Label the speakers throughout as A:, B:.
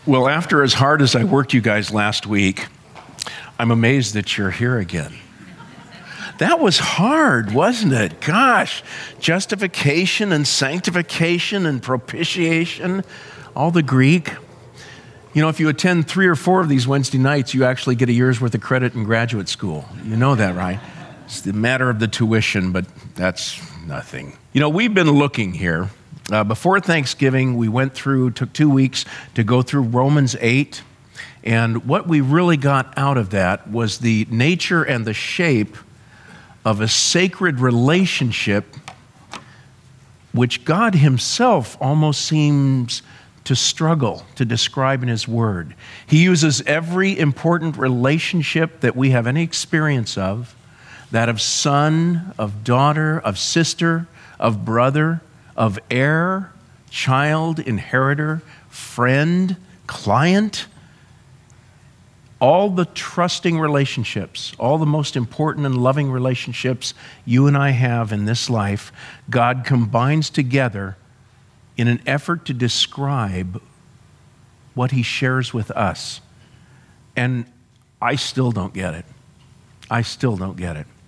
A: Well, after as hard as I worked you guys last week, I'm amazed that you're here again. That was hard, wasn't it? Gosh, justification and sanctification and propitiation, all the Greek. You know, if you attend 3 or 4 of these Wednesday nights, you actually get a year's worth of credit in graduate school. You know that, right? It's the matter of the tuition, but that's nothing. You know, we've been looking here. Before Thanksgiving, we took 2 weeks to go through Romans 8. And what we really got out of that was the nature and the shape of a sacred relationship, which God himself almost seems to struggle to describe in his word. He uses every important relationship that we have any experience of, that of son, of daughter, of sister, of brother, of heir, child, inheritor, friend, client, all the trusting relationships, all the most important and loving relationships you and I have in this life, God combines together in an effort to describe what he shares with us. And I still don't get it. I still don't get it.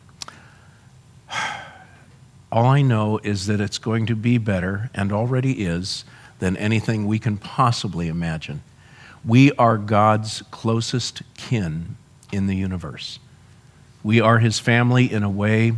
A: All I know is that it's going to be better, and already is, than anything we can possibly imagine. We are God's closest kin in the universe. We are his family in a way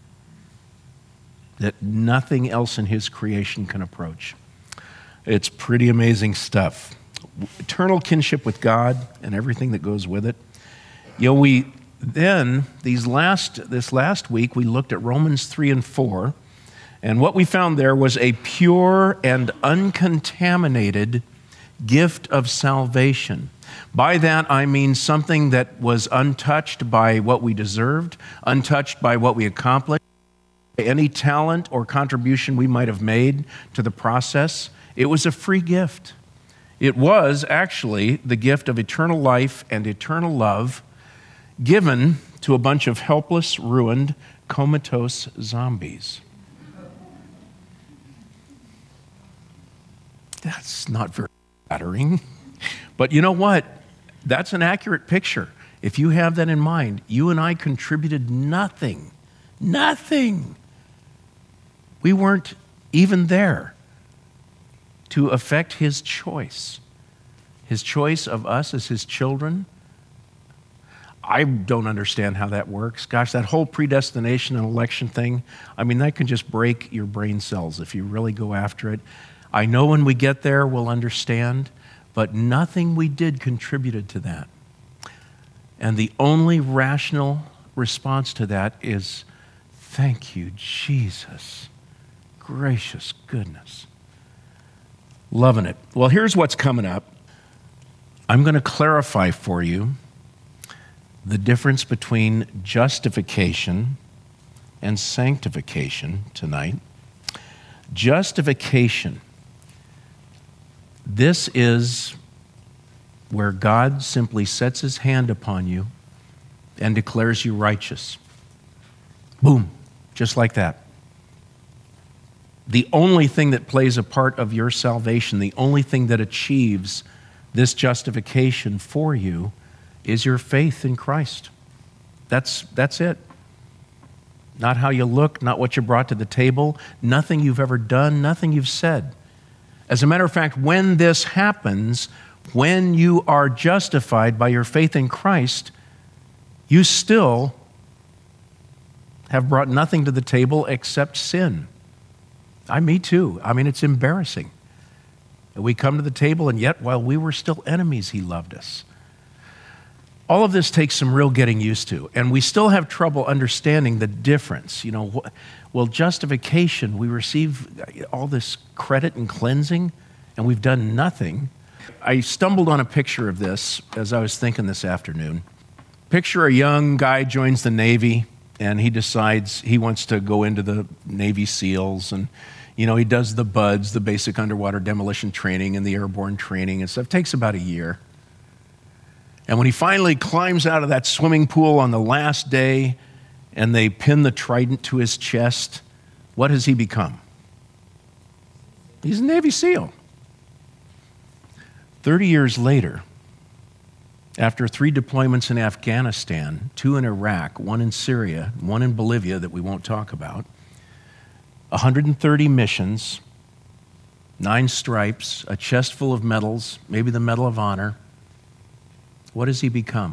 A: that nothing else in his creation can approach. It's pretty amazing stuff. Eternal kinship with God and everything that goes with it. You know, this last week, we looked at Romans 3 and 4, and what we found there was a pure and uncontaminated gift of salvation. By that, I mean something that was untouched by what we deserved, untouched by what we accomplished, any talent or contribution we might have made to the process. It was a free gift. It was actually the gift of eternal life and eternal love, given to a bunch of helpless, ruined, comatose zombies. That's not very flattering. But you know what? That's an accurate picture. If you have that in mind, you and I contributed nothing. Nothing. We weren't even there to affect his choice. His choice of us as his children. I don't understand how that works. Gosh, that whole predestination and election thing, I mean, that can just break your brain cells if you really go after it. I know when we get there, we'll understand, but nothing we did contributed to that. And the only rational response to that is, thank you, Jesus. Gracious goodness. Loving it. Well, here's what's coming up. I'm going to clarify for you the difference between justification and sanctification tonight. Justification. This is where God simply sets his hand upon you and declares you righteous. Boom, just like that. The only thing that plays a part of your salvation, the only thing that achieves this justification for you is your faith in Christ. That's it. Not how you look, not what you brought to the table, nothing you've ever done, nothing you've said. As a matter of fact, when this happens, when you are justified by your faith in Christ, you still have brought nothing to the table except sin. Me too. I mean, it's embarrassing. We come to the table, and yet while we were still enemies, he loved us. All of this takes some real getting used to, and we still have trouble understanding the difference. You know, well, justification, we receive all this credit and cleansing, and we've done nothing. I stumbled on a picture of this as I was thinking this afternoon. Picture a young guy joins the Navy, and he decides he wants to go into the Navy SEALs, and you know, he does the BUDS, the basic underwater demolition training and the airborne training and stuff. It takes about a year. And when he finally climbs out of that swimming pool on the last day and they pin the trident to his chest, what has he become? He's a Navy SEAL. 30 years later, after 3 deployments in Afghanistan, 2 in Iraq, 1 in Syria, 1 in Bolivia that we won't talk about, 130 missions, 9 stripes, a chest full of medals, maybe the Medal of Honor, what does he become?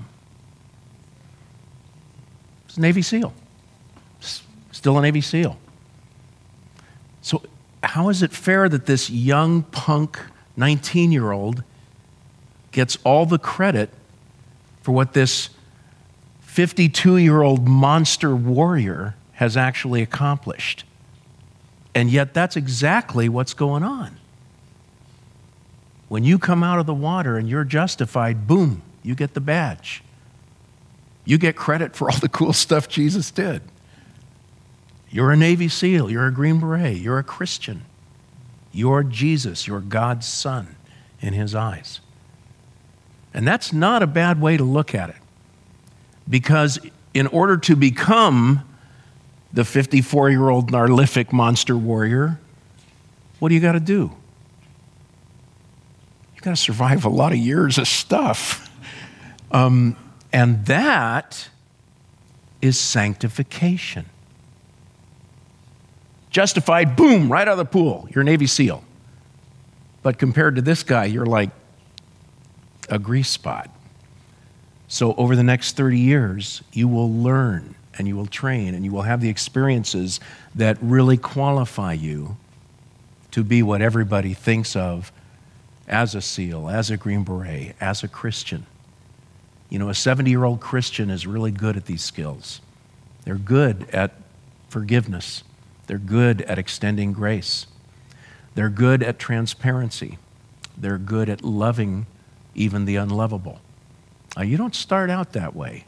A: He's a Navy SEAL. Still a Navy SEAL. So how is it fair that this young punk 19-year-old gets all the credit for what this 52-year-old monster warrior has actually accomplished? And yet that's exactly what's going on. When you come out of the water and you're justified, boom, you get the badge. You get credit for all the cool stuff Jesus did. You're a Navy SEAL, you're a Green Beret, you're a Christian. You're Jesus, you're God's son in his eyes. And that's not a bad way to look at it. Because in order to become the 54-year-old Narlific monster warrior, what do you got to do? You got to survive a lot of years of stuff. And that is sanctification. Justified, boom, right out of the pool. You're a Navy SEAL. But compared to this guy, you're like a grease spot. So over the next 30 years, you will learn and you will train and you will have the experiences that really qualify you to be what everybody thinks of as a SEAL, as a Green Beret, as a Christian. You know, a 70-year-old Christian is really good at these skills. They're good at forgiveness. They're good at extending grace. They're good at transparency. They're good at loving even the unlovable. You don't start out that way.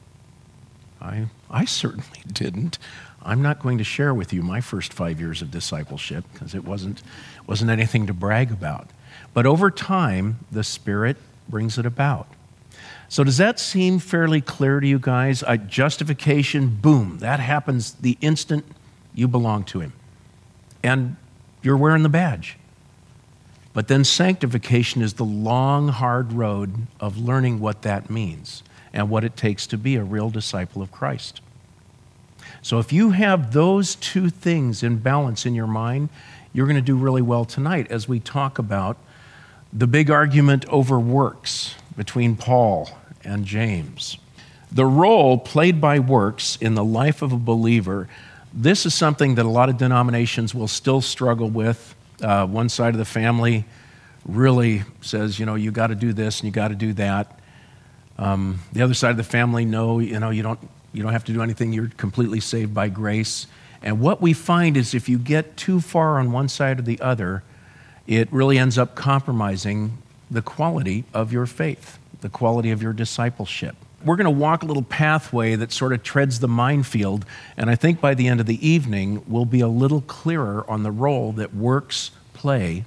A: I certainly didn't. I'm not going to share with you my first 5 years of discipleship because it wasn't anything to brag about. But over time, the Spirit brings it about. So does that seem fairly clear to you guys? Justification, boom, that happens the instant you belong to him. And you're wearing the badge. But then sanctification is the long, hard road of learning what that means and what it takes to be a real disciple of Christ. So if you have those 2 things in balance in your mind, you're going to do really well tonight as we talk about the big argument over works between Paul and James. The role played by works in the life of a believer, this is something that a lot of denominations will still struggle with. One side of the family really says, you got to do this and you got to do that. The other side of the family, no, you don't have to do anything. You're completely saved by grace. And what we find is if you get too far on one side or the other, it really ends up compromising the quality of your faith, the quality of your discipleship. We're going to walk a little pathway that sort of treads the minefield, and I think by the end of the evening, we'll be a little clearer on the role that works play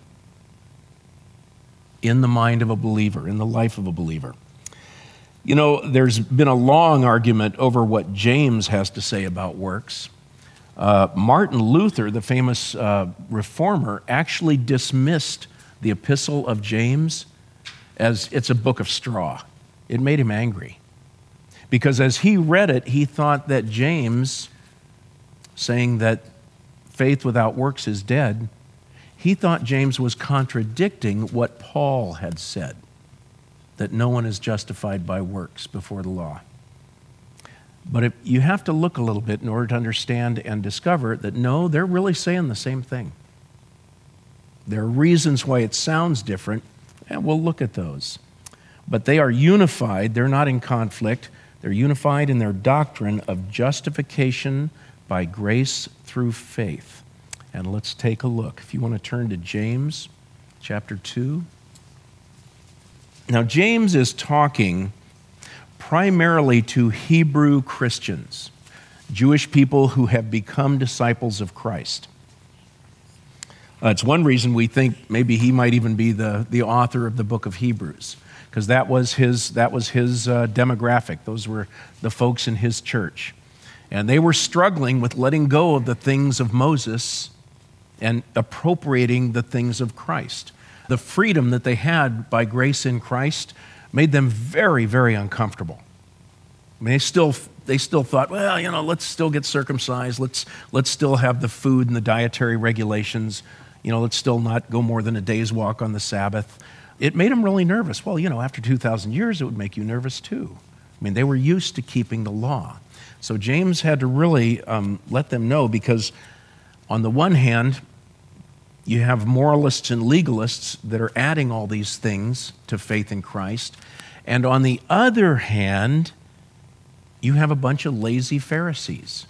A: in the mind of a believer, in the life of a believer. There's been a long argument over what James has to say about works. Martin Luther, the famous reformer, actually dismissed the epistle of James as it's a book of straw. It made him angry. Because as he read it, he thought that James, saying that faith without works is dead, he thought James was contradicting what Paul had said, that no one is justified by works before the law. But you have to look a little bit in order to understand and discover that no, they're really saying the same thing. There are reasons why it sounds different, and we'll look at those. But they are unified, they're not in conflict. They're unified in their doctrine of justification by grace through faith. And let's take a look. If you want to turn to James chapter 2. Now, James is talking primarily to Hebrew Christians, Jewish people who have become disciples of Christ. It's one reason we think maybe he might even be the author of the book of Hebrews, because that was his demographic. Those were the folks in his church. And they were struggling with letting go of the things of Moses and appropriating the things of Christ. The freedom that they had by grace in Christ made them very, very uncomfortable. I mean, they still thought, well, let's still get circumcised. Let's still have the food and the dietary regulations. Let's still not go more than a day's walk on the Sabbath. It made them really nervous. Well, after 2,000 years, it would make you nervous too. I mean, they were used to keeping the law. So James had to really let them know, because on the one hand, you have moralists and legalists that are adding all these things to faith in Christ. And on the other hand, you have a bunch of lazy Pharisees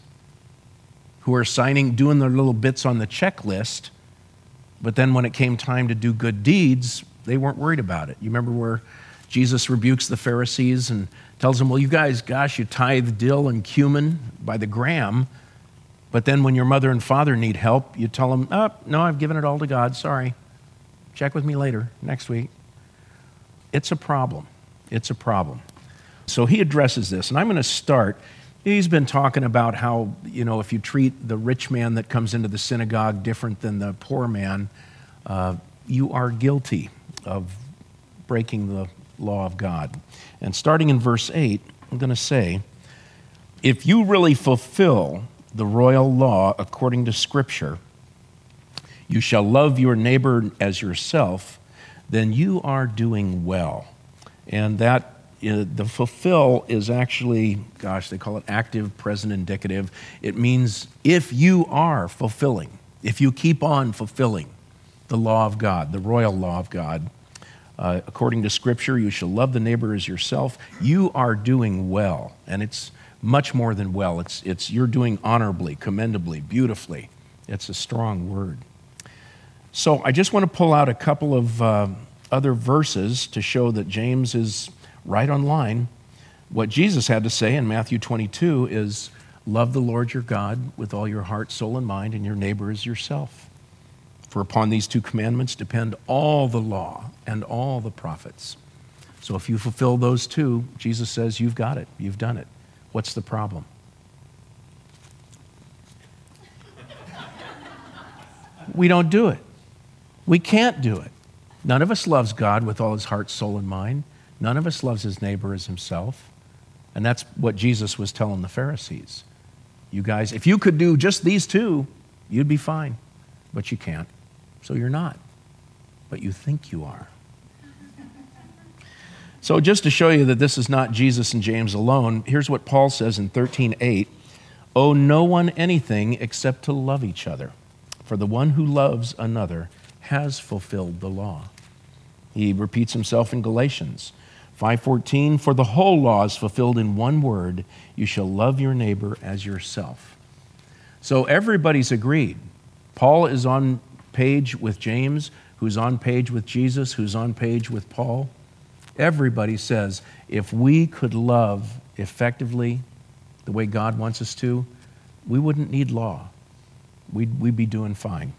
A: who are doing their little bits on the checklist, but then when it came time to do good deeds, they weren't worried about it. You remember where Jesus rebukes the Pharisees and tells them, well, you guys, gosh, you tithe dill and cumin by the gram, but then when your mother and father need help, you tell them, oh, no, I've given it all to God, sorry. Check with me later, next week. It's a problem. It's a problem. So he addresses this, and I'm going to start. He's been talking about how, if you treat the rich man that comes into the synagogue different than the poor man, you are guilty of breaking the law of God. And starting in verse 8, I'm going to say, if you really fulfill the royal law according to Scripture, you shall love your neighbor as yourself, then you are doing well. And that the fulfill is actually, they call it active, present, indicative. It means if you are fulfilling, if you keep on fulfilling the law of God, the royal law of God, according to Scripture, you shall love the neighbor as yourself. You are doing well, and it's much more than well. It's you're doing honorably, commendably, beautifully. It's a strong word. So I just want to pull out a couple of other verses to show that James is right on line. What Jesus had to say in Matthew 22 is, love the Lord your God with all your heart, soul, and mind, and your neighbor as yourself. For upon these two commandments depend all the law and all the prophets. So if you fulfill those two, Jesus says, you've got it, you've done it. What's the problem? We don't do it. We can't do it. None of us loves God with all his heart, soul, and mind. None of us loves his neighbor as himself. And that's what Jesus was telling the Pharisees. You guys, if you could do just these two, you'd be fine. But you can't. So you're not. But you think you are. So just to show you that this is not Jesus and James alone, here's what Paul says in 13:8. Owe no one anything except to love each other. For the one who loves another has fulfilled the law. He repeats himself in Galatians 5:14, for the whole law is fulfilled in one word, you shall love your neighbor as yourself. So everybody's agreed. Paul is on page with James, who's on page with Jesus, who's on page with Paul. Everybody says, if we could love effectively the way God wants us to, we wouldn't need law. We'd be doing fine.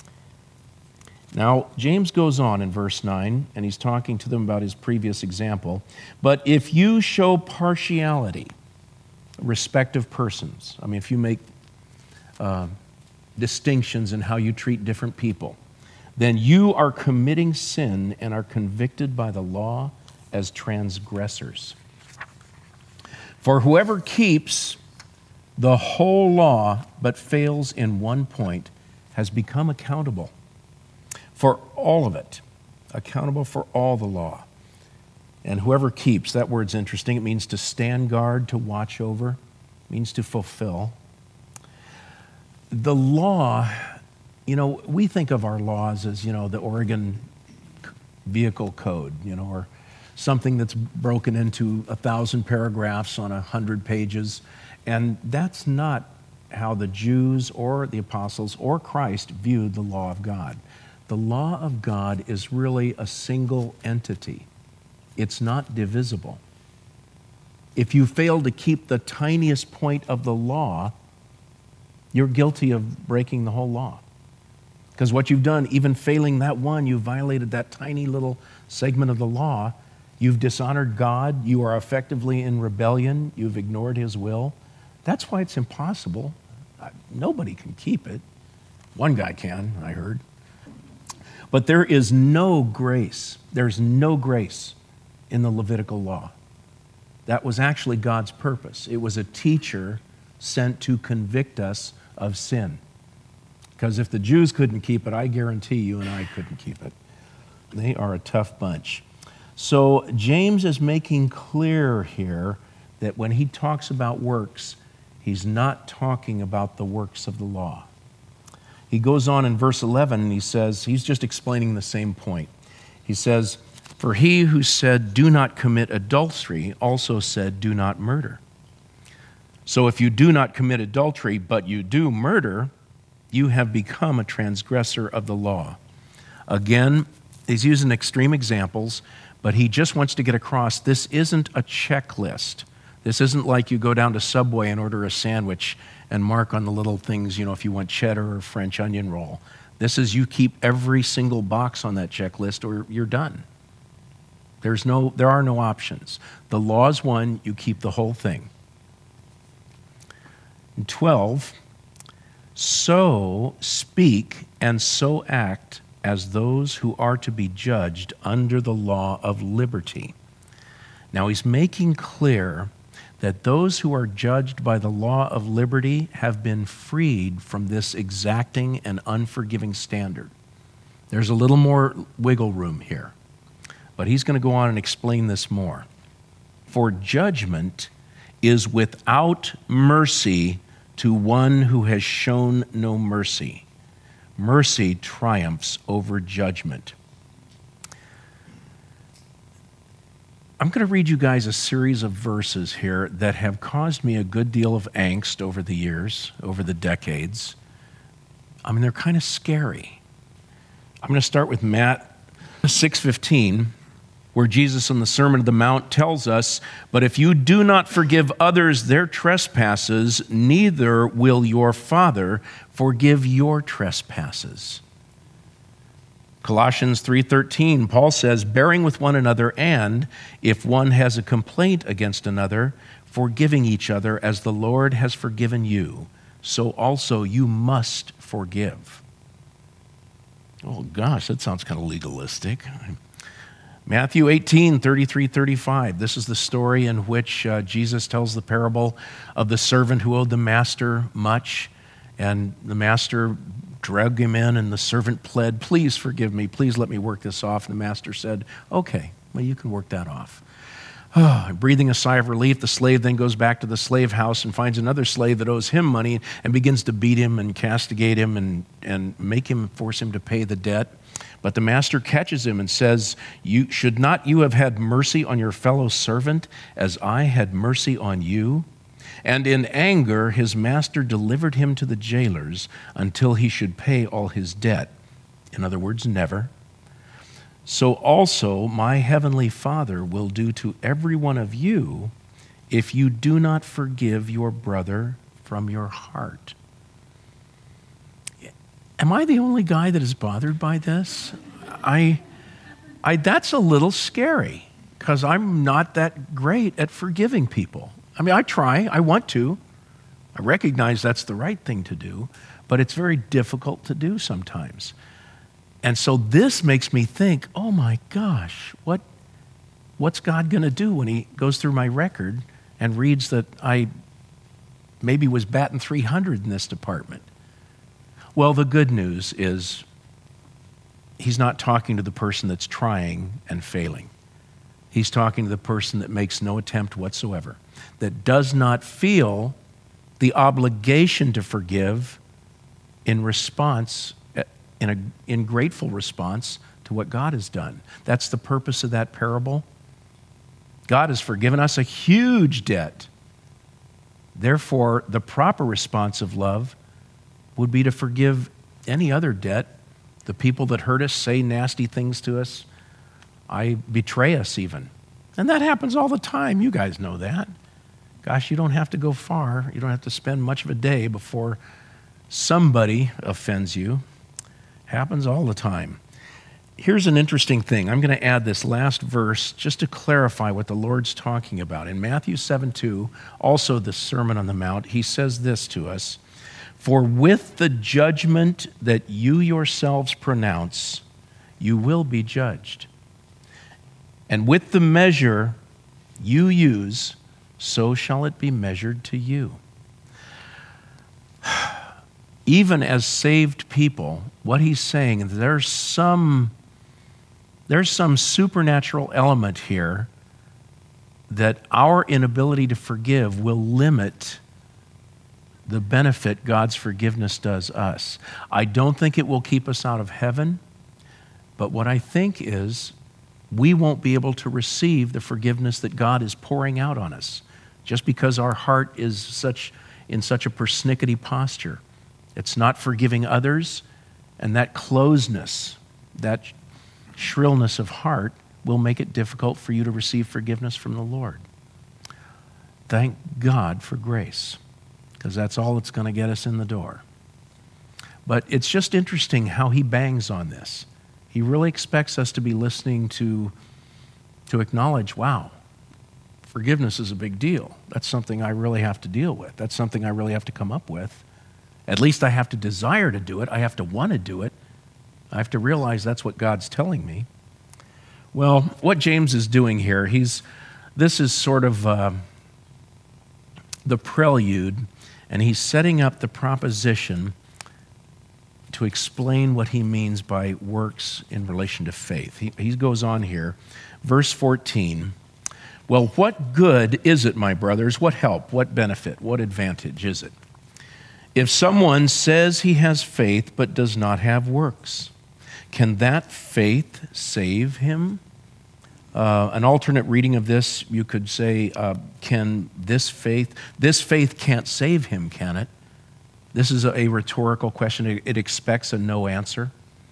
A: Now, James goes on in verse 9, and he's talking to them about his previous example. But if you show partiality, respect of persons, I mean, if you make distinctions in how you treat different people, then you are committing sin and are convicted by the law as transgressors. For whoever keeps the whole law but fails in one point has become accountable for all of it, accountable for all the law. And whoever keeps, that word's interesting. It means to stand guard, to watch over. It means to fulfill. The law, we think of our laws as, the Oregon Vehicle Code, or something that's broken into 1,000 paragraphs on 100 pages. And that's not how the Jews or the apostles or Christ viewed the law of God. The law of God is really a single entity. It's not divisible. If you fail to keep the tiniest point of the law, you're guilty of breaking the whole law. Because what you've done, even failing that one, you've violated that tiny little segment of the law. You've dishonored God. You are effectively in rebellion. You've ignored his will. That's why it's impossible. Nobody can keep it. One guy can, I heard. But there is no grace. There's no grace in the Levitical law. That was actually God's purpose. It was a teacher sent to convict us of sin. Because if the Jews couldn't keep it, I guarantee you and I couldn't keep it. They are a tough bunch. So James is making clear here that when he talks about works, he's not talking about the works of the law. He goes on in verse 11 and he says, he's just explaining the same point. He says, "For he who said, 'Do not commit adultery,' also said, 'Do not murder.' So if you do not commit adultery, but you do murder, you have become a transgressor of the law." Again, he's using extreme examples, but he just wants to get across this isn't a checklist. This isn't like you go down to Subway and order a sandwich and mark on the little things, if you want cheddar or French onion roll. This is you keep every single box on that checklist or you're done. There are no options. The law is one, you keep the whole thing. And 12, "So speak and so act as those who are to be judged under the law of liberty." Now he's making clear that those who are judged by the law of liberty have been freed from this exacting and unforgiving standard. There's a little more wiggle room here, but he's going to go on and explain this more. "For judgment is without mercy to one who has shown no mercy. Mercy triumphs over judgment." I'm going to read you guys a series of verses here that have caused me a good deal of angst over the years, over the decades. They're kind of scary. I'm going to start with Matt 6:15, where Jesus on the Sermon on the Mount tells us, "But if you do not forgive others their trespasses, neither will your Father forgive your trespasses." Colossians 3:13, Paul says, "Bearing with one another, and if one has a complaint against another, forgiving each other as the Lord has forgiven you, so also you must forgive." Oh gosh, that sounds kind of legalistic. Matthew 18:33-35. This is the story in which Jesus tells the parable of the servant who owed the master much, and the master dragged him in, and the servant pled, "Please forgive me, please let me work this off." And the master said, "Okay, well, you can work that off." Breathing a sigh of relief, the slave then goes back to the slave house and finds another slave that owes him money and begins to beat him and castigate him and force him to pay the debt. But the master catches him and says, "Should not you have had mercy on your fellow servant as I had mercy on you?" And in anger, his master delivered him to the jailers until he should pay all his debt. In other words, never. "So also my heavenly Father will do to every one of you if you do not forgive your brother from your heart." Am I the only guy that is bothered by this? That's a little scary because I'm not that great at forgiving people. I try, I want to. I recognize that's the right thing to do, but it's very difficult to do sometimes. And so this makes me think, oh my gosh, what's God going to do when he goes through my record and reads that I maybe was batting 300 in this department? Well, the good news is he's not talking to the person that's trying and failing. He's talking to the person that makes no attempt whatsoever, that does not feel the obligation to forgive in response, in grateful response to what God has done. That's the purpose of that parable. God has forgiven us a huge debt. Therefore, the proper response of love would be to forgive any other debt. The people that hurt us, say nasty things to us, betray us even. And that happens all the time. You guys know that. Gosh, you don't have to go far. You don't have to spend much of a day before somebody offends you. Happens all the time. Here's an interesting thing. I'm going to add this last verse just to clarify what the Lord's talking about. In Matthew 7:2, also the Sermon on the Mount, he says this to us, "For with the judgment that you yourselves pronounce, you will be judged. And with the measure you use, so shall it be measured to you. Even as saved people, what he's saying, there's some supernatural element here that our inability to forgive will limit the benefit God's forgiveness does us. I don't think it will keep us out of heaven, but what I think is we won't be able to receive the forgiveness that God is pouring out on us just because our heart is in such a persnickety posture. It's not forgiving others, and that closeness, that shrillness of heart will make it difficult for you to receive forgiveness from the Lord. Thank God for grace, because that's all that's going to get us in the door. But it's just interesting how he bangs on this. He really expects us to be listening to acknowledge, wow, forgiveness is a big deal. That's something I really have to deal with. That's something I really have to come up with. At least I have to desire to do it. I have to want to do it. I have to realize that's what God's telling me. Well, what James is doing here, this is sort of the prelude, and he's setting up the proposition to explain what he means by works in relation to faith. He goes on here, verse 14. Well, what good is it, my brothers? What help? What benefit? What advantage is it? If someone says he has faith but does not have works, can that faith save him? An alternate reading of this, you could say, can this faith can't save him, can it? This is a rhetorical question. It expects a no answer.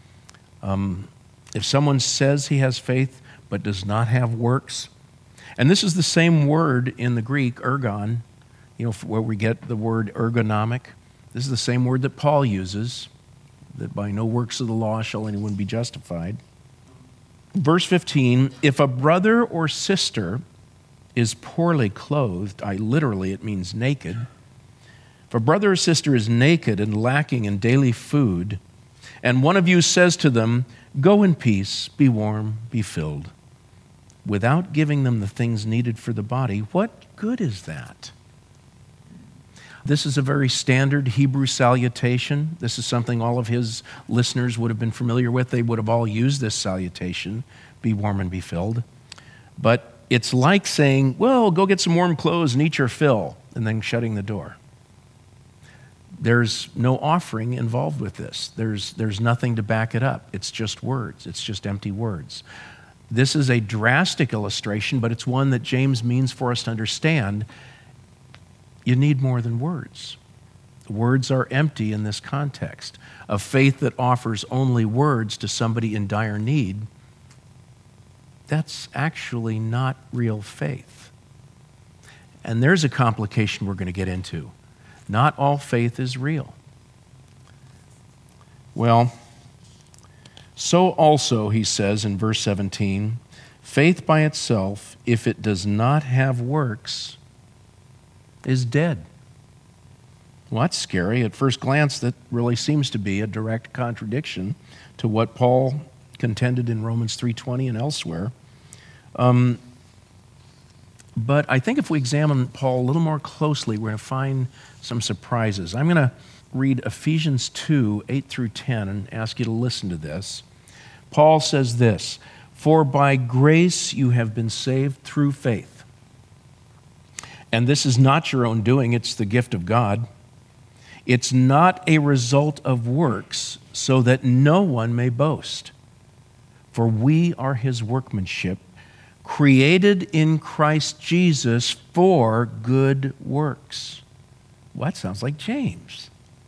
A: If someone says he has faith but does not have works, and this is the same word in the Greek, ergon, where we get the word ergonomic. This is the same word that Paul uses, that by no works of the law shall anyone be justified. Verse 15, if a brother or sister is poorly clothed, literally it means naked. If a brother or sister is naked and lacking in daily food, and one of you says to them, go in peace, be warm, be filled, without giving them the things needed for the body, what good is that? This is a very standard Hebrew salutation. This is something all of his listeners would have been familiar with. They would have all used this salutation, be warm and be filled. But it's like saying, well, go get some warm clothes and eat your fill, and then shutting the door. There's no offering involved with this. There's nothing to back it up. It's just words. It's just empty words. This is a drastic illustration, but it's one that James means for us to understand. You need more than words. Words are empty in this context. A faith that offers only words to somebody in dire need, that's actually not real faith. And there's a complication we're going to get into. Not all faith is real. Well, so also, he says in verse 17, faith by itself, if it does not have works, is dead. Well, that's scary. At first glance, that really seems to be a direct contradiction to what Paul contended in Romans 3:20 and elsewhere. But I think if we examine Paul a little more closely, we're going to find some surprises. I'm going to read Ephesians 2, 8 through 10, and ask you to listen to this. Paul says this, for by grace you have been saved through faith. And this is not your own doing, it's the gift of God. It's not a result of works, so that no one may boast. For we are his workmanship, created in Christ Jesus for good works. Well, that sounds like James.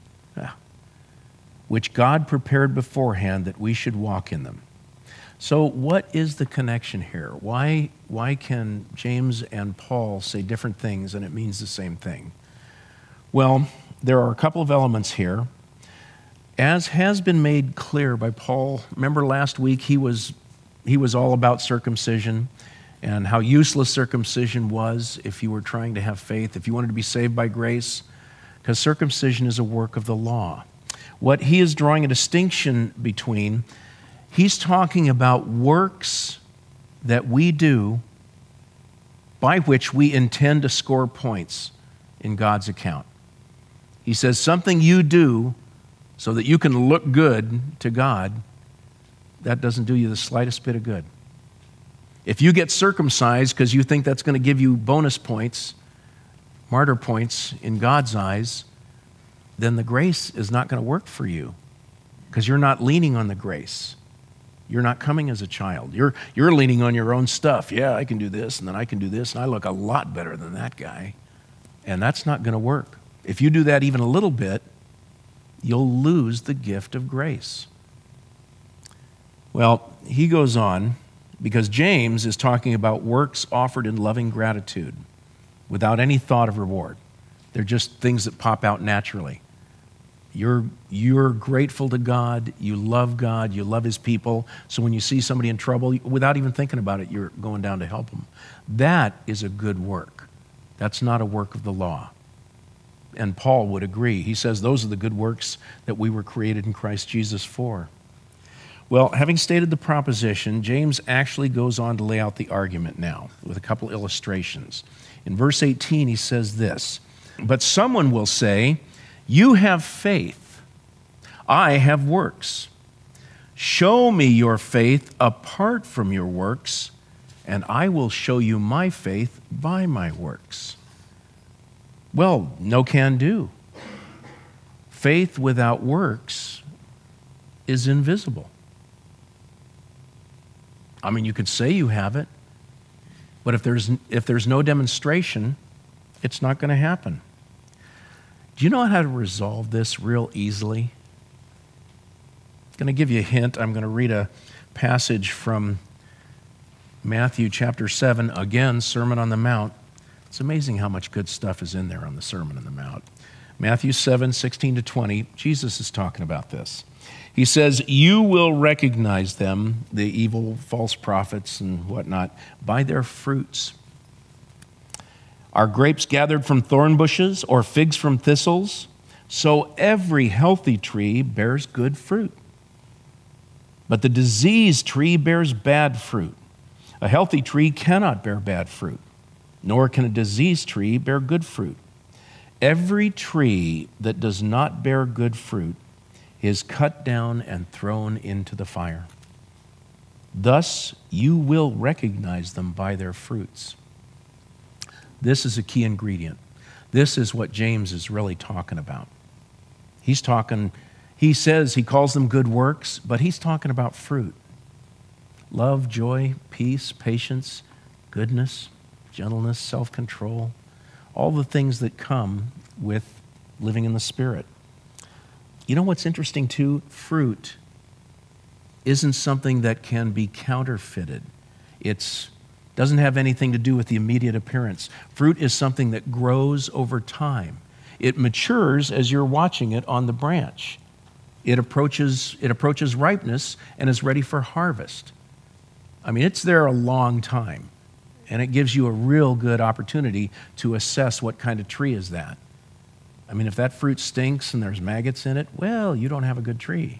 A: Which God prepared beforehand that we should walk in them. So what is the connection here? Why can James and Paul say different things and it means the same thing? Well, there are a couple of elements here. As has been made clear by Paul, remember last week he was all about circumcision and how useless circumcision was if you were trying to have faith, if you wanted to be saved by grace, because circumcision is a work of the law. What he is drawing a distinction between, He's talking about works that we do by which we intend to score points in God's account. He says something you do so that you can look good to God, that doesn't do you the slightest bit of good. If you get circumcised because you think that's going to give you bonus points, martyr points in God's eyes, then the grace is not going to work for you because you're not leaning on the grace. You're not coming as a child. You're leaning on your own stuff. Yeah, I can do this, and then I can do this, and I look a lot better than that guy. And that's not going to work. If you do that even a little bit, you'll lose the gift of grace. Well, he goes on, because James is talking about works offered in loving gratitude without any thought of reward. They're just things that pop out naturally. You're grateful to God, you love His people, so when you see somebody in trouble, without even thinking about it, you're going down to help them. That is a good work. That's not a work of the law. And Paul would agree. He says those are the good works that we were created in Christ Jesus for. Well, having stated the proposition, James actually goes on to lay out the argument now with a couple illustrations. In verse 18, he says this, "But someone will say, 'You have faith, I have works. Show me your faith apart from your works, and I will show you my faith by my works.' Well, no can do. Faith without works is invisible. I mean, you could say you have it, but if there's no demonstration, it's not going to happen. Do you know how to resolve this real easily? I'm going to give you a hint. I'm going to read a passage from Matthew chapter 7, again, Sermon on the Mount. It's amazing how much good stuff is in there on the Sermon on the Mount. Matthew 7, 16 to 20, Jesus is talking about this. He says, "You will recognize them," the evil false prophets and whatnot, "by their fruits. Are grapes gathered from thorn bushes or figs from thistles? So every healthy tree bears good fruit. But the diseased tree bears bad fruit. A healthy tree cannot bear bad fruit, nor can a diseased tree bear good fruit. Every tree that does not bear good fruit is cut down and thrown into the fire. Thus you will recognize them by their fruits." This is a key ingredient. This is what James is really talking about. He says he calls them good works, but he's talking about fruit. Love, joy, peace, patience, goodness, gentleness, self-control, all the things that come with living in the Spirit. You know what's interesting too? Fruit isn't something that can be counterfeited. It doesn't have anything to do with the immediate appearance. Fruit is something that grows over time. It matures as you're watching it on the branch. It approaches ripeness and is ready for harvest. I mean, it's there a long time, and it gives you a real good opportunity to assess what kind of tree is that. I mean, if that fruit stinks and there's maggots in it, well, you don't have a good tree.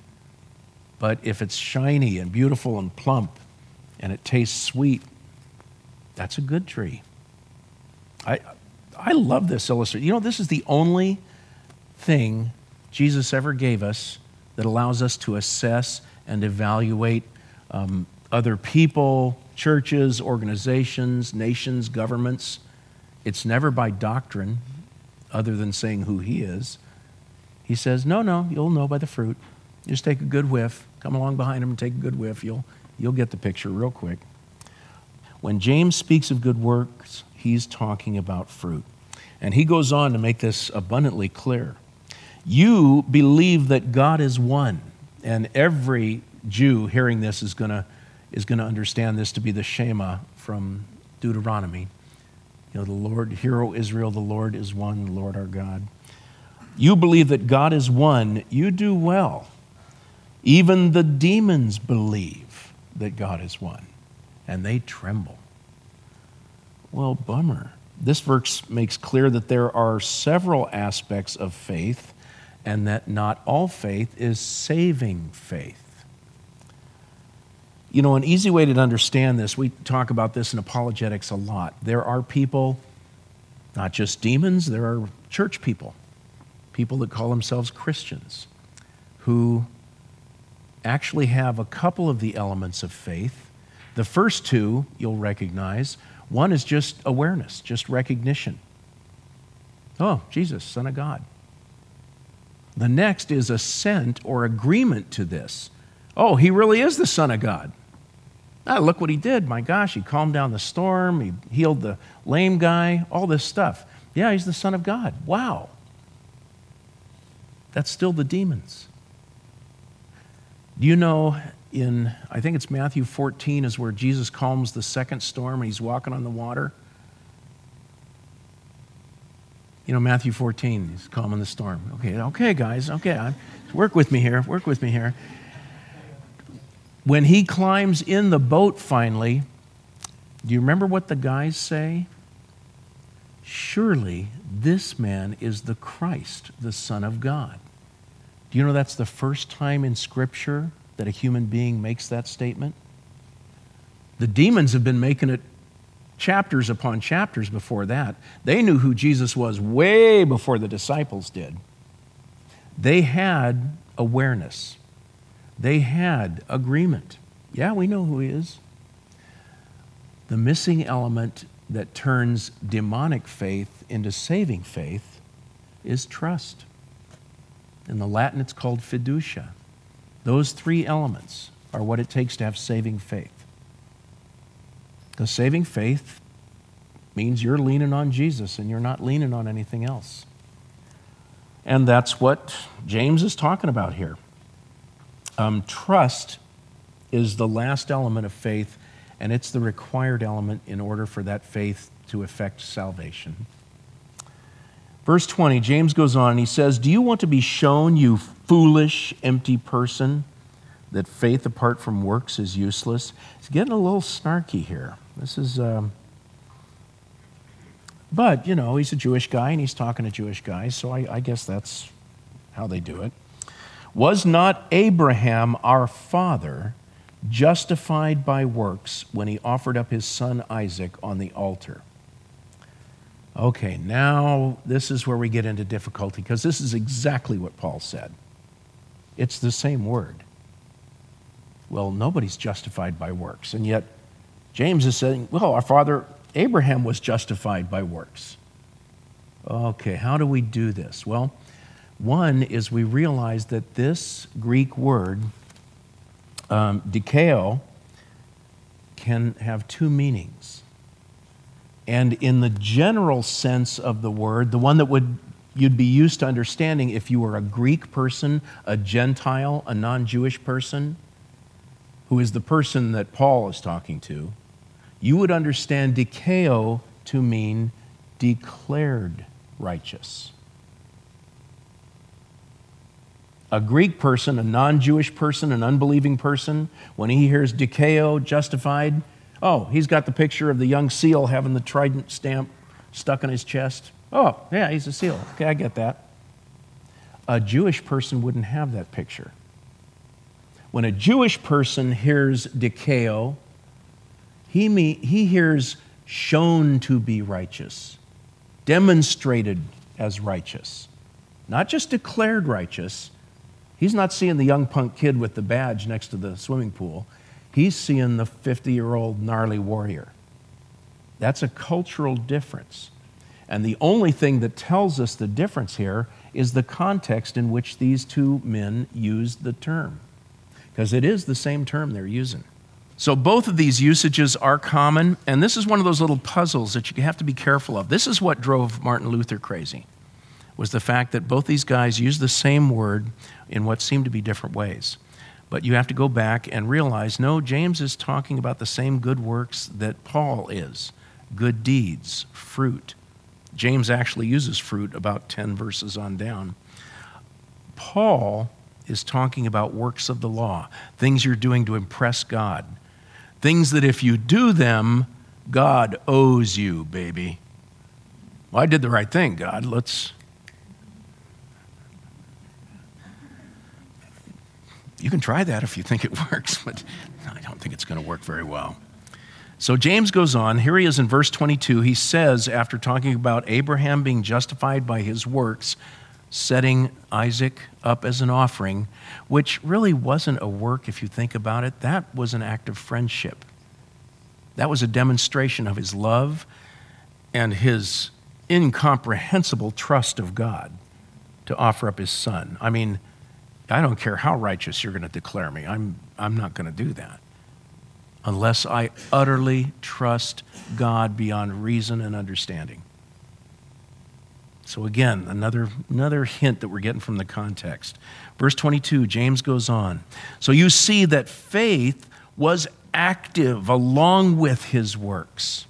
A: But if it's shiny and beautiful and plump and it tastes sweet, that's a good tree. I love this illustration. You know, this is the only thing Jesus ever gave us that allows us to assess and evaluate other people, churches, organizations, nations, governments. It's never by doctrine, other than saying who he is. He says, no, you'll know by the fruit. Just take a good whiff. Come along behind him and take a good whiff. You'll get the picture real quick. When James speaks of good works, he's talking about fruit. And he goes on to make this abundantly clear. You believe that God is one. And every Jew hearing this is going to understand this to be the Shema from Deuteronomy. You know, the Lord, hear, O Israel, the Lord is one, the Lord our God. You believe that God is one, you do well. Even the demons believe that God is one, and they tremble. Well, bummer. This verse makes clear that there are several aspects of faith, and that not all faith is saving faith. You know, an easy way to understand this, we talk about this in apologetics a lot. There are people, not just demons, there are church people that call themselves Christians, who actually have a couple of the elements of faith. The first two you'll recognize. One is just awareness, just recognition. Oh, Jesus, Son of God. The next is assent or agreement to this. Oh, he really is the Son of God. Ah, look what he did. My gosh, he calmed down the storm. He healed the lame guy, all this stuff. Yeah, he's the Son of God. Wow. That's still the demons. Do you know I think it's Matthew 14 is where Jesus calms the second storm and he's walking on the water? You know, Matthew 14, he's calming the storm. Okay, guys, work with me here. When he climbs in the boat finally, do you remember what the guys say? Surely this man is the Christ, the Son of God. Do you know that's the first time in Scripture that a human being makes that statement? The demons have been making it chapters upon chapters before that. They knew who Jesus was way before the disciples did. They had awareness. They had agreement. Yeah, we know who he is. The missing element that turns demonic faith into saving faith is trust. In the Latin, it's called fiducia. Those three elements are what it takes to have saving faith. Because saving faith means you're leaning on Jesus and you're not leaning on anything else. And that's what James is talking about here. Trust is the last element of faith, and it's the required element in order for that faith to effect salvation. Verse 20, James goes on and he says, "Do you want to be shown, you foolish, empty person, that faith apart from works is useless?" He's getting a little snarky here. This is, but, you know, he's a Jewish guy and he's talking to Jewish guys, so I guess that's how they do it. "Was not Abraham, our father, justified by works when he offered up his son Isaac on the altar?" Okay, now this is where we get into difficulty, because this is exactly what Paul said. It's the same word. Well, nobody's justified by works, and yet James is saying, well, our father Abraham was justified by works. Okay, how do we do this? Well, one is we realize that this Greek word, dikeo, can have two meanings. And in the general sense of the word, the one that you'd be used to understanding if you were a Greek person, a Gentile, a non-Jewish person, who is the person that Paul is talking to, you would understand dikeo to mean declared righteous. A Greek person, a non-Jewish person, an unbelieving person, when he hears dikeo, justified, oh, he's got the picture of the young seal having the trident stamp stuck in his chest. Oh, yeah, he's a seal. Okay, I get that. A Jewish person wouldn't have that picture. When a Jewish person hears dikeo, he hears shown to be righteous, demonstrated as righteous, not just declared righteous. He's not seeing the young punk kid with the badge next to the swimming pool. He's seeing the 50-year-old gnarly warrior. That's a cultural difference. And the only thing that tells us the difference here is the context in which these two men used the term, because it is the same term they're using. So both of these usages are common, and this is one of those little puzzles that you have to be careful of. This is what drove Martin Luther crazy, was the fact that both these guys used the same word in what seemed to be different ways. But you have to go back and realize, no, James is talking about the same good works that Paul is, good deeds, fruit. James actually uses fruit about 10 verses on down. Paul is talking about works of the law, things you're doing to impress God, things that if you do them, God owes you, baby. Well, I did the right thing, God. You can try that if you think it works, but I don't think it's going to work very well. So James goes on. Here he is in verse 22. He says, after talking about Abraham being justified by his works, setting Isaac up as an offering, which really wasn't a work if you think about it. That was an act of friendship. That was a demonstration of his love and his incomprehensible trust of God to offer up his son. I mean, I don't care how righteous you're going to declare me. I'm not going to do that unless I utterly trust God beyond reason and understanding. So again, another hint that we're getting from the context. Verse 22, James goes on. So you see that faith was active along with his works.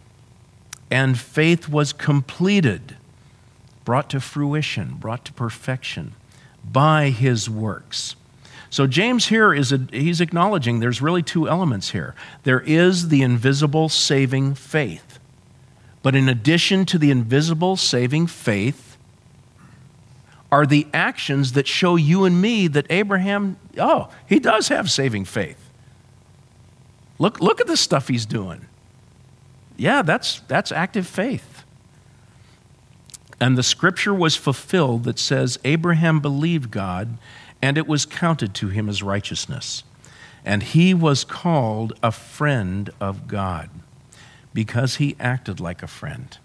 A: And faith was completed, brought to fruition, brought to perfection by his works. So James here he's acknowledging there's really two elements here. There is the invisible saving faith. But in addition to the invisible saving faith are the actions that show you and me that Abraham, he does have saving faith. Look at the stuff he's doing. Yeah, that's active faith. And the scripture was fulfilled that says Abraham believed God, and it was counted to him as righteousness. And he was called a friend of God because he acted like a friend.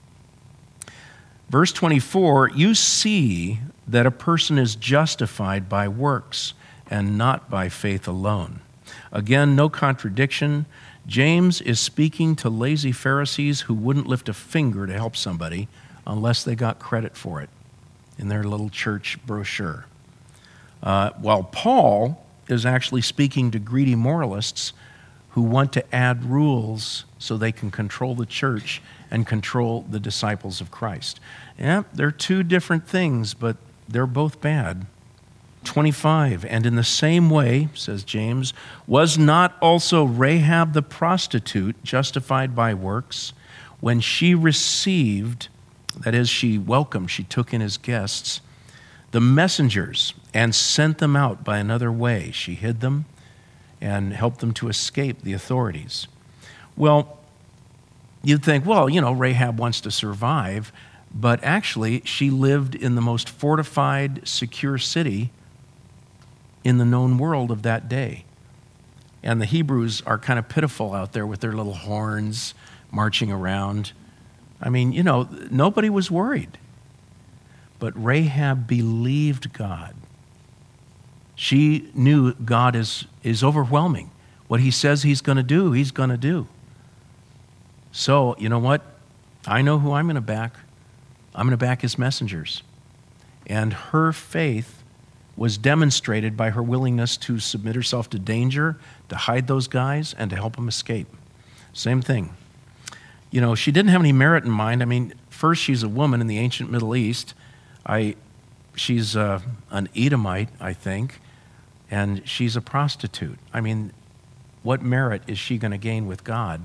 A: Verse 24, you see that a person is justified by works and not by faith alone. Again, no contradiction. James is speaking to lazy Pharisees who wouldn't lift a finger to help somebody unless they got credit for it in their little church brochure. While Paul is actually speaking to greedy moralists who want to add rules so they can control the church and control the disciples of Christ. Yeah, they're two different things, but they're both bad. 25, and in the same way, says James, was not also Rahab the prostitute justified by works when she received, that is, she welcomed, she took in as guests, the messengers and sent them out by another way. She hid them and helped them to escape the authorities. Well, you'd think, Rahab wants to survive, but actually she lived in the most fortified, secure city in the known world of that day. And the Hebrews are kind of pitiful out there with their little horns marching around. I mean, nobody was worried. But Rahab believed God. She knew God is overwhelming. What he says he's going to do, he's going to do. So, you know what? I know who I'm going to back. I'm going to back his messengers. And her faith was demonstrated by her willingness to submit herself to danger, to hide those guys, and to help them escape. Same thing. She didn't have any merit in mind. I mean, first, she's a woman in the ancient Middle East. She's an Edomite, I think, and she's a prostitute. I mean, what merit is she going to gain with God?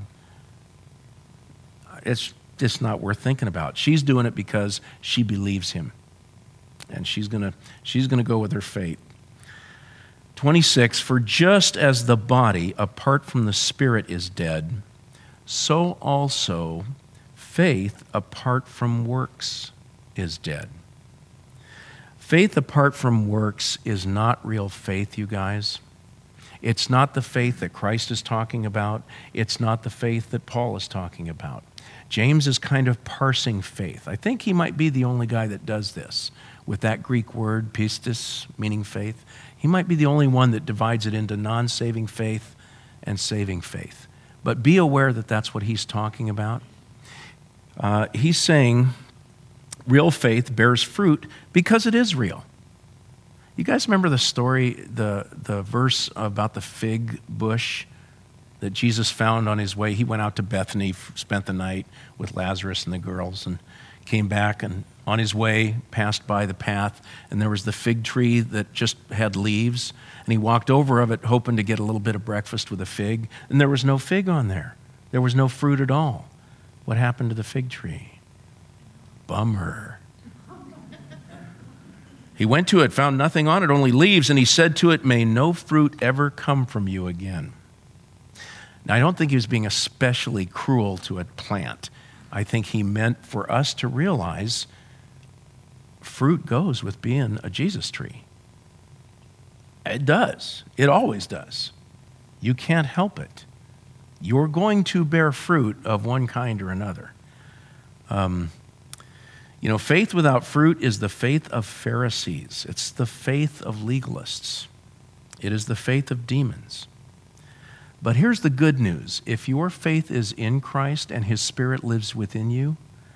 A: It's just not worth thinking about. She's doing it because she believes him. And she's gonna go with her fate. 26, for just as the body apart from the spirit is dead, so also faith apart from works is dead. Faith apart from works is not real faith, you guys. It's not the faith that Christ is talking about. It's not the faith that Paul is talking about. James is kind of parsing faith. I think he might be the only guy that does this with that Greek word, pistis, meaning faith. He might be the only one that divides it into non-saving faith and saving faith. But be aware that that's what he's talking about. He's saying real faith bears fruit because it is real. You guys remember the story, the verse about the fig bush that Jesus found on his way? He went out to Bethany, spent the night with Lazarus and the girls, and came back, and on his way passed by the path, and there was the fig tree that just had leaves, and he walked over of it hoping to get a little bit of breakfast with a fig, and there was no fig on there. There was no fruit at all. What happened to the fig tree? Bummer. He went to it, found nothing on it, only leaves, and he said to it, may no fruit ever come from you again. Now, I don't think he was being especially cruel to a plant. I think he meant for us to realize fruit goes with being a Jesus tree. It does. It always does. You can't help it. You're going to bear fruit of one kind or another. Faith without fruit is the faith of Pharisees. It's the faith of legalists. It is the faith of demons. But here's the good news. If your faith is in Christ and his Spirit lives within you,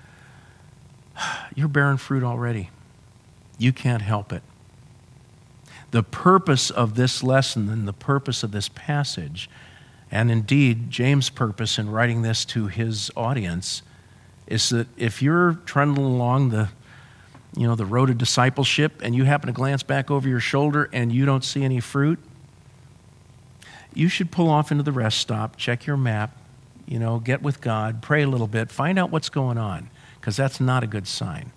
A: you're bearing fruit already. You can't help it. The purpose of this lesson and the purpose of this passage, and indeed James' purpose in writing this to his audience, is that if you're trundling along the road of discipleship and you happen to glance back over your shoulder and you don't see any fruit, you should pull off into the rest stop, check your map, get with God, pray a little bit, find out what's going on, because that's not a good sign.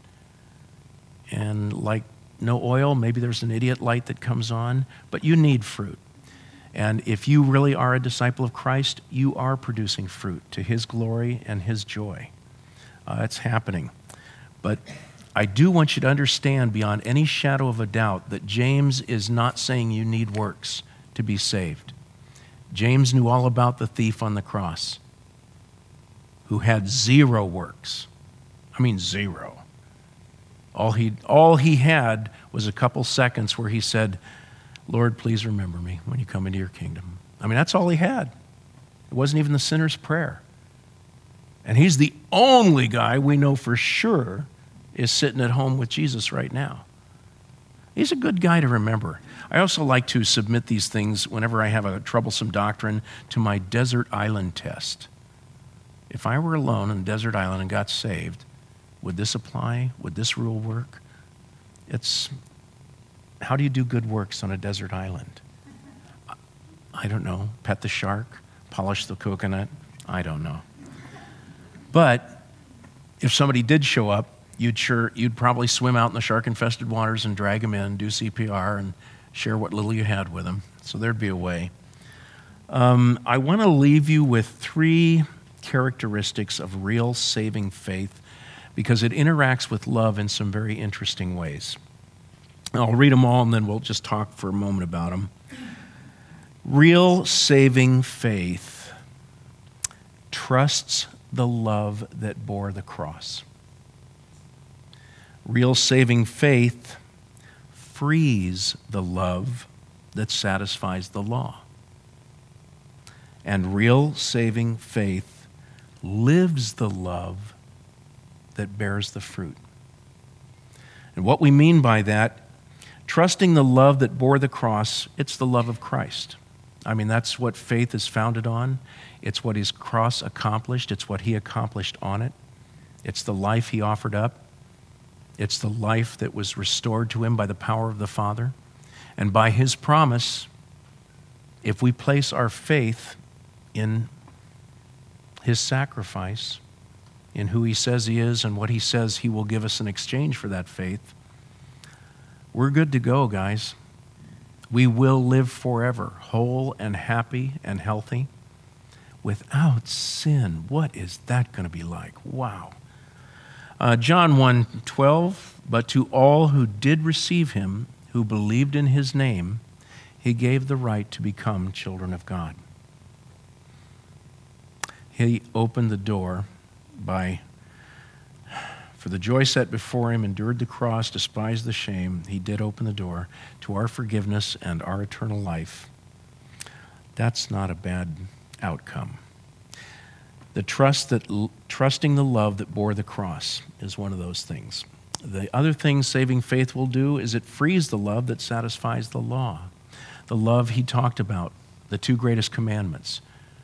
A: And like no oil, maybe there's an idiot light that comes on, but you need fruit. And if you really are a disciple of Christ, you are producing fruit to his glory and his joy. It's happening. But I do want you to understand beyond any shadow of a doubt that James is not saying you need works to be saved. James knew all about the thief on the cross who had 0 works. I mean 0. All he had was a couple seconds where he said, Lord, please remember me when you come into your kingdom. I mean, that's all he had. It wasn't even the sinner's prayer. And he's the only guy we know for sure is sitting at home with Jesus right now. He's a good guy to remember. I also like to submit these things whenever I have a troublesome doctrine to my desert island test. If I were alone on a desert island and got saved, would this apply? Would this rule work? It's, how do you do good works on a desert island? I don't know. Pet the shark? Polish the coconut? I don't know. But if somebody did show up, you'd probably swim out in the shark-infested waters and drag him in, do CPR, and share what little you had with him. So there'd be a way. I want to leave you with 3 characteristics of real saving faith because it interacts with love in some very interesting ways. I'll read them all and then we'll just talk for a moment about them. Real saving faith trusts the love that bore the cross. Real saving faith frees the love that satisfies the law. And real saving faith lives the love that bears the fruit. And what we mean by that, trusting the love that bore the cross, it's the love of Christ. I mean, that's what faith is founded on. It's what his cross accomplished. It's what he accomplished on it. It's the life he offered up. It's the life that was restored to him by the power of the Father. And by his promise, if we place our faith in his sacrifice, in who he says he is and what he says he will give us in exchange for that faith, we're good to go, guys. We will live forever, whole and happy and healthy, without sin. What is that going to be like? Wow. John 1:12, but to all who did receive him, who believed in his name, he gave the right to become children of God. He opened the door for the joy set before him, endured the cross, despised the shame. He did open the door to our forgiveness and our eternal life. That's not a bad outcome. Trusting the love that bore the cross is one of those things. The other thing saving faith will do is it frees the love that satisfies the law. The love he talked about, the 2 greatest commandments.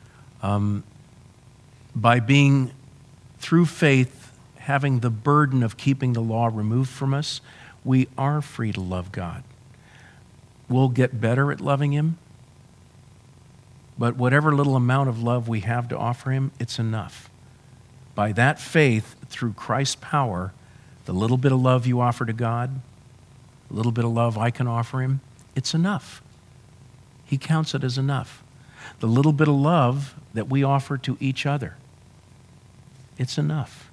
A: By being, through faith, having the burden of keeping the law removed from us, we are free to love God. We'll get better at loving him, but whatever little amount of love we have to offer him, it's enough. By that faith, through Christ's power, the little bit of love you offer to God, a little bit of love I can offer him, it's enough. He counts it as enough. The little bit of love that we offer to each other, it's enough.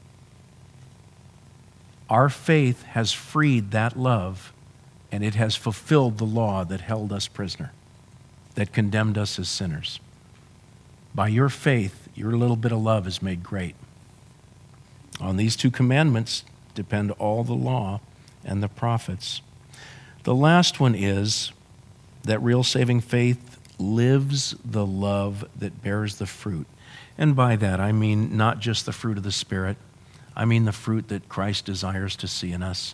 A: Our faith has freed that love, and it has fulfilled the law that held us prisoner, that condemned us as sinners. By your faith, your little bit of love is made great. On these two commandments depend all the law and the prophets. The last one is that real saving faith lives the love that bears the fruit. And by that, I mean not just the fruit of the Spirit. I mean the fruit that Christ desires to see in us.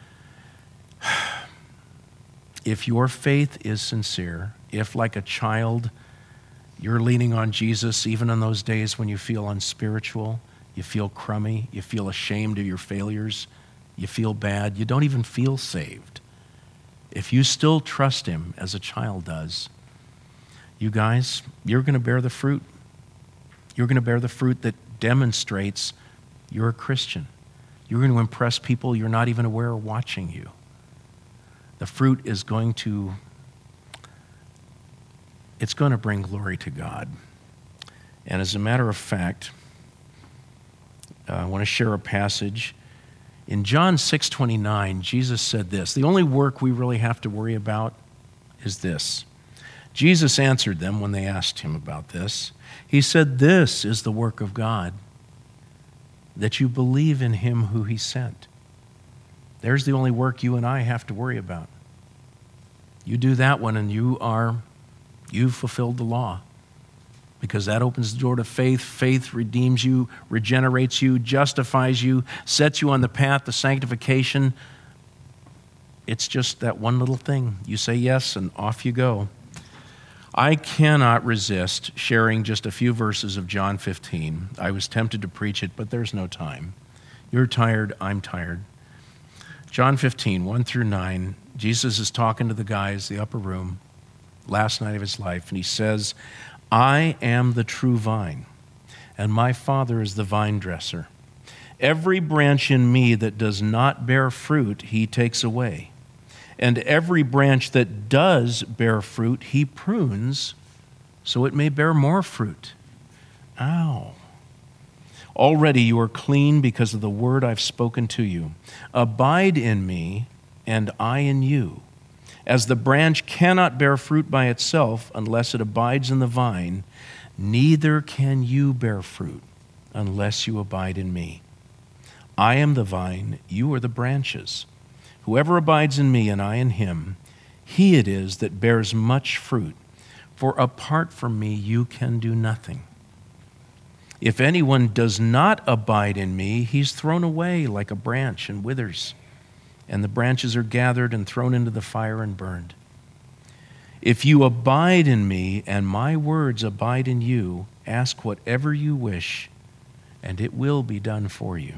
A: If your faith is sincere, if like a child you're leaning on Jesus even on those days when you feel unspiritual, you feel crummy, you feel ashamed of your failures, you feel bad, you don't even feel saved. If you still trust him as a child does, you guys, you're going to bear the fruit. You're going to bear the fruit that demonstrates you're a Christian. You're going to impress people you're not even aware are watching you. The fruit is going to bring glory to God. And as a matter of fact, I want to share a passage. In John 6:29, Jesus said this. The only work we really have to worry about is this. Jesus answered them when they asked him about this. He said, "This is the work of God, that you believe in him who he sent." There's the only work you and I have to worry about. You do that one and you've fulfilled the law, because that opens the door to faith. Faith redeems you, regenerates you, justifies you, sets you on the path to sanctification. It's just that one little thing. You say yes and off you go. I cannot resist sharing just a few verses of John 15. I was tempted to preach it, but there's no time. You're tired, I'm tired. John 15, 1 through 9, Jesus is talking to the guys, the upper room, last night of his life, and he says, "I am the true vine, and my Father is the vine dresser. Every branch in me that does not bear fruit, he takes away. And every branch that does bear fruit, he prunes, so it may bear more fruit." Ow. "Already you are clean because of the word I've spoken to you. Abide in me, and I in you. As the branch cannot bear fruit by itself unless it abides in the vine, neither can you bear fruit unless you abide in me. I am the vine, you are the branches. Whoever abides in me and I in him, he it is that bears much fruit, for apart from me you can do nothing. If anyone does not abide in me, he's thrown away like a branch and withers, and the branches are gathered and thrown into the fire and burned. If you abide in me and my words abide in you, ask whatever you wish, and it will be done for you.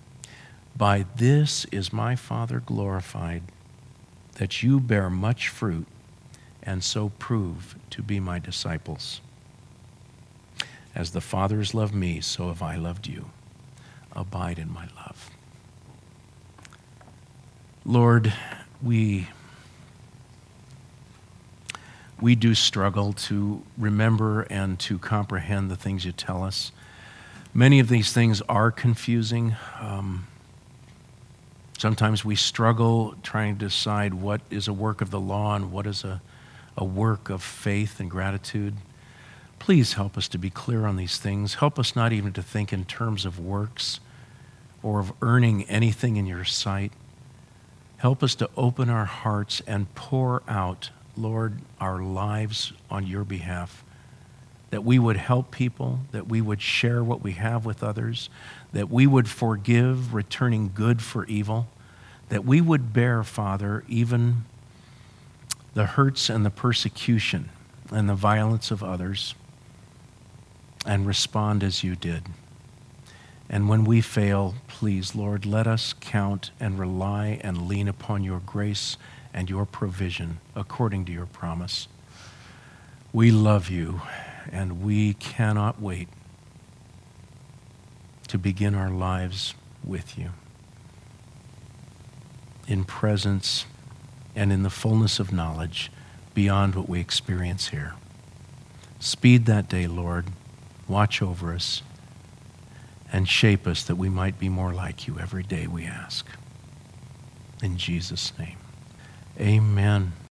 A: By this is my Father glorified, that you bear much fruit, and so prove to be my disciples. As the Father has loved me, so have I loved you. Abide in my love." Lord, we do struggle to remember and to comprehend the things you tell us. Many of these things are confusing. Sometimes we struggle trying to decide what is a work of the law and what is a work of faith and gratitude. Please help us to be clear on these things. Help us not even to think in terms of works or of earning anything in your sight. Help us to open our hearts and pour out, Lord, our lives on your behalf, that we would help people, that we would share what we have with others, that we would forgive, returning good for evil, that we would bear, Father, even the hurts and the persecution and the violence of others, and respond as you did. And when we fail, please, Lord, let us count and rely and lean upon your grace and your provision according to your promise. We love you, and we cannot wait to begin our lives with you. in presence and in the fullness of knowledge beyond what we experience here. Speed that day, Lord. Watch over us and shape us that we might be more like you every day, we ask. In Jesus' name, amen.